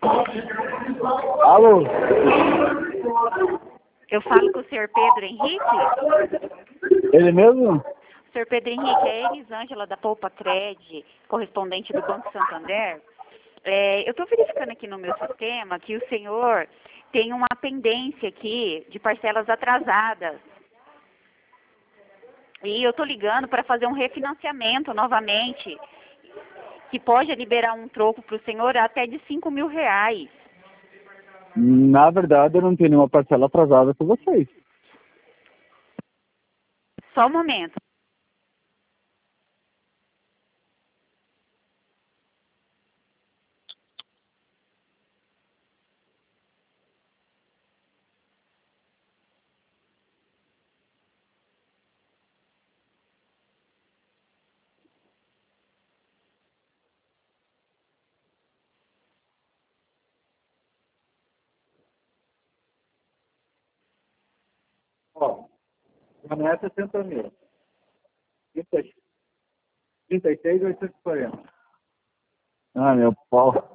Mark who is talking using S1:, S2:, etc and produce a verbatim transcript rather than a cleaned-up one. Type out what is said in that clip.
S1: Alô?
S2: Eu falo com o senhor Pedro Henrique?
S1: Ele mesmo?
S2: O senhor Pedro Henrique, é Elisângela da Poupa Cred, correspondente do Banco Santander. É, eu estou verificando aqui no meu sistema que o senhor tem uma pendência aqui de parcelas atrasadas. E eu estou ligando para fazer um refinanciamento novamente, que pode liberar um troco para o senhor até de cinco mil reais.
S1: Na verdade, eu não tenho nenhuma parcela atrasada com vocês.
S2: Só um momento.
S1: Ó, não é sessenta mil. trinta e seis, oitocentos e quarenta. Ah, meu pau.